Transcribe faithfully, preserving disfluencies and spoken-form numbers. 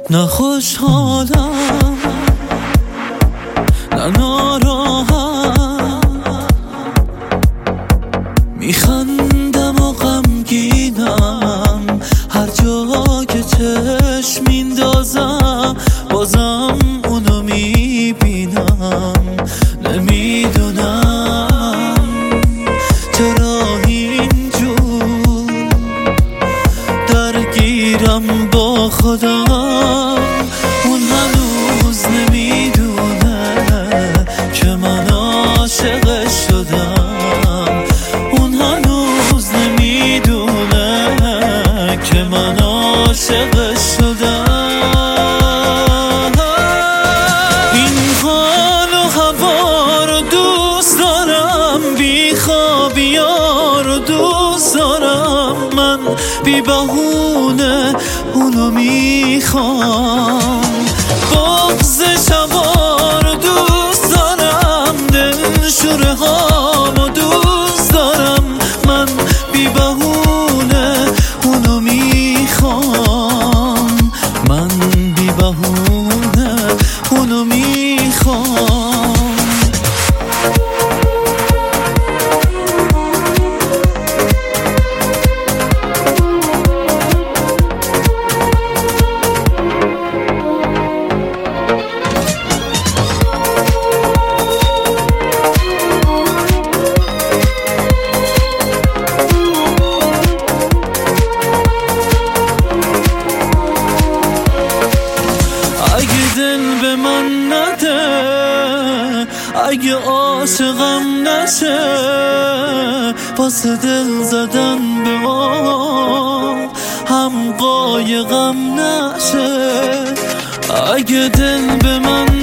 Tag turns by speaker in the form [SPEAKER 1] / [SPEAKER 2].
[SPEAKER 1] نه خوشحالم نه ناراحت، میخندم و غمگینم، هر جا که چشم میندازم بازم اونو میبینم. نمیدونم چرا اینجور درگیرم با خودم، اون هنوز نمیدونه که من عاشقش شدم، اون هنوز نمیدونه که من عاشقش شدم. این حال و هوا رو دوست دارم، بیخوابی‌ها رو دوست دارم، من بی بهونه اونو میخوام. بغض شبا رو دوست دارم، دلشوره ها رو دوست دارم، من بی بهونه اونو میخوام، من بی بهونه اونو میخوام. اگه دل به من نده، اگه عاشقم نشه، واسه دل زدن به ما هم قایقم نشه. اگه دل به من